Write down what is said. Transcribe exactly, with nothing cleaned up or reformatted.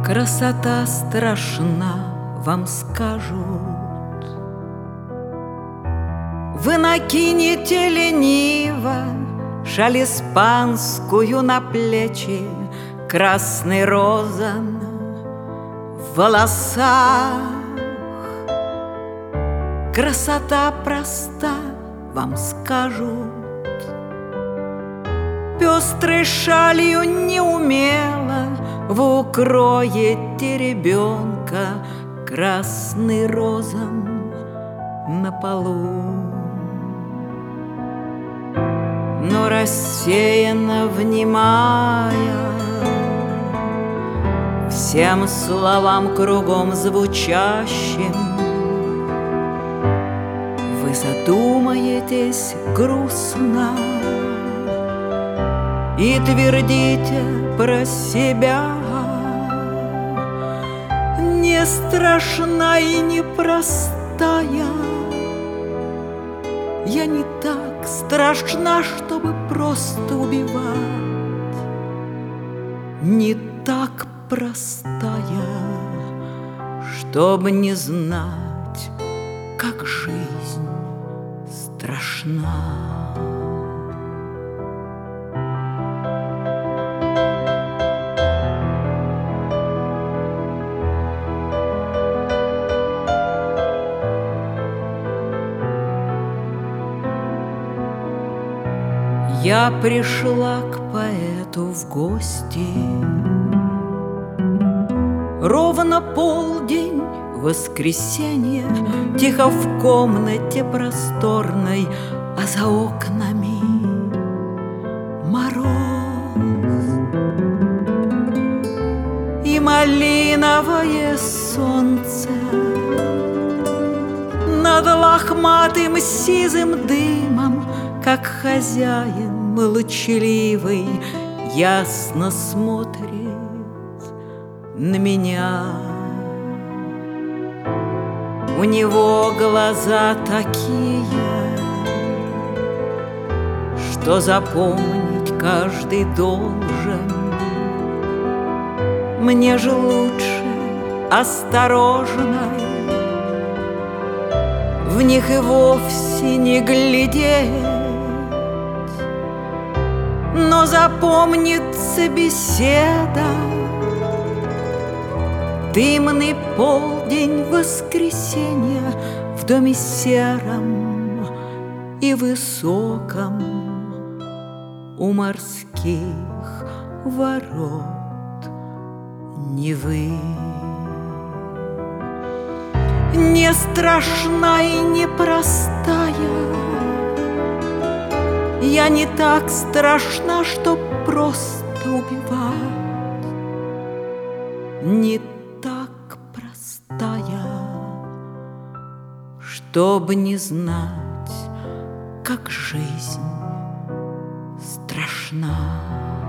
Красота страшна, вам скажут. Вы накинете лениво шаль испанскую на плечи, красный розан в волосах. Красота проста, вам скажут. Пестрой шалью неумело вы укроете ребенка, красный розан на полу. Но рассеянно внимая всем словам кругом звучащим, вы задумаетесь грустно и твердите про себя: не страшна и не простая. Я не так страшна, чтобы просто убивать, не так простая, чтобы не знать, как жизнь страшна. Я пришла к поэту в гости. Ровно полдень, воскресенье, тихо в комнате просторной, а за окнами мороз и малиновое солнце над лохматым сизым дымом, как хозяин молчаливый ясно смотрит на меня. У него глаза такие, что запомнить каждый должен. Мне же лучше осторожно в них и вовсе не глядеть. Но запомнится беседа, дымный полдень воскресенья в доме сером и высоком у морских ворот Невы. Не страшна и не простая, я не так страшна, чтоб просто убивать, не так простая, чтобы не знать, как жизнь страшна.